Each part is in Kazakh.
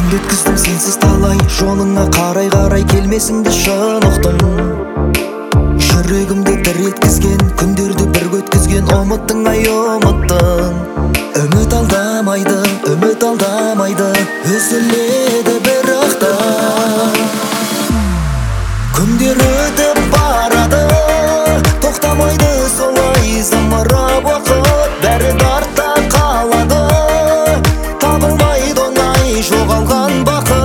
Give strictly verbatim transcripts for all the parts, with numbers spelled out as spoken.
Күнді өткіздім сенсіз талай, жолыңа қарай-қарай келмесіңді шын ұқтым. Жүрегімді дір еткізген, күндерді бірге өткізген ұмыттың ай ұмыттың. Үміт алдамайды, үміт алдамайды, үзіледі бірақ та. Күндер өтіп барады, тоқтамайды солай зымырап уақыт, бәрі артта қалады. Табылмайды оңай жоғалған бақыт.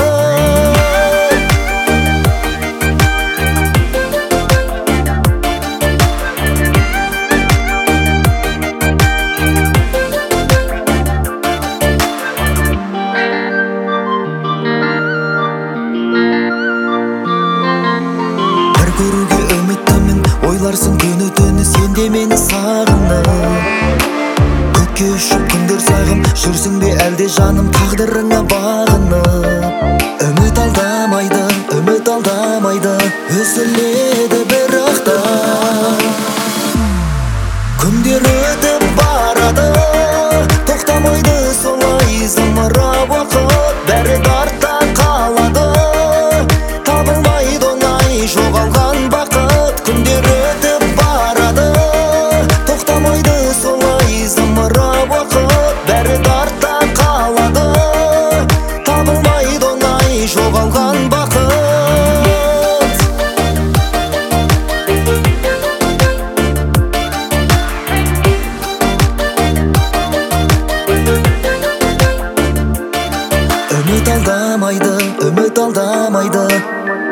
Бір көруге үміттімін, ойларсың күні түні сен де мені сағынып. Көкке ұшып күндер сағым, жүрсің бе әлде жаным тағдырыңа бағынып. Үміт алдамайды, үміт алдамайды, үзіледі бірақ та. Күндер өтіп барады, тоқтамайды солай зымырап уақыт, бәрі артта қалады. Табылмайды оңай жоғалған бақыт. Күндер өтіп барады, тоқтамайды солай зымырап уақыт, бәрі артта қалады. Табылмайды оңай жоғалған бақыт. Үміт алдамайды, үміт алдамайды,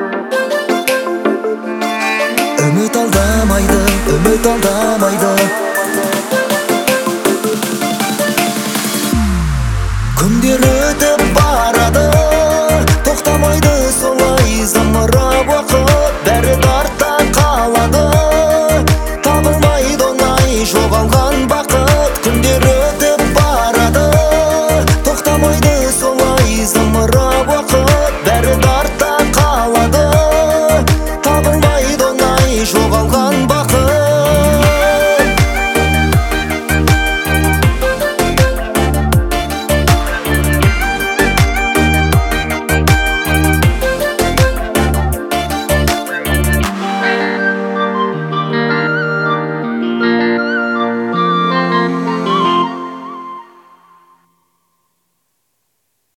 үміт алдамайды, үміт алдамайды.